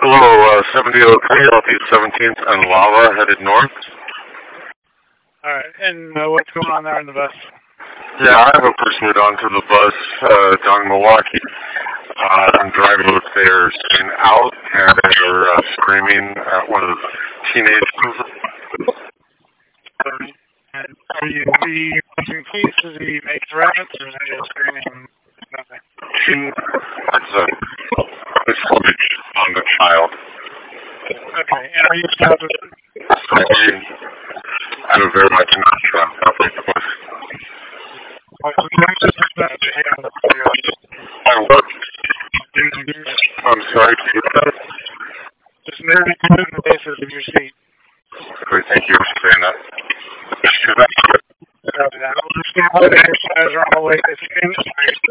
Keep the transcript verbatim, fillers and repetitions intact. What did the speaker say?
Hello, uh, seventy oh three Southeast seventeenth and Lava headed north. Alright, and uh, what's going on there in the bus? Yeah, I have a pursuit onto the bus uh, down in Milwaukee. Uh, I'm driving with their screen out, and they're uh, screaming at one of the teenagers. Um, and are you, are you punching keys? Does he make threats, or is he just screaming? Nothing. She, that's a, it's footage on the child. Okay, and are you stopped with him? I mean, I have very much not sure how they was. I was. I'm sorry to hear that. Just merely put it in the basis of your seat. Great, thank you for saying that. I don't understand how the exercise are on the way.